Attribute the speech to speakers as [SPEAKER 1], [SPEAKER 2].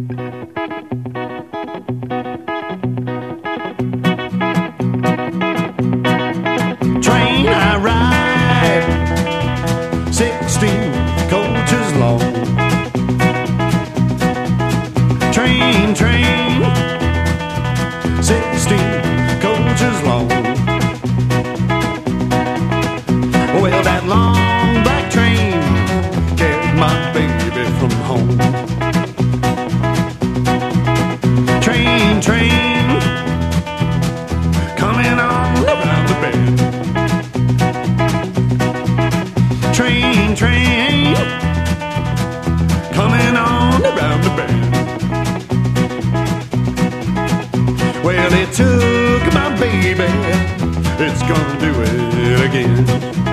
[SPEAKER 1] Train I ride, 16 coaches long. Train, 16 coaches long. Well, that long black train carried my baby from home. Train, coming on around the bend. Train, coming on around the bend. Well, it took my baby, it's gonna do it again.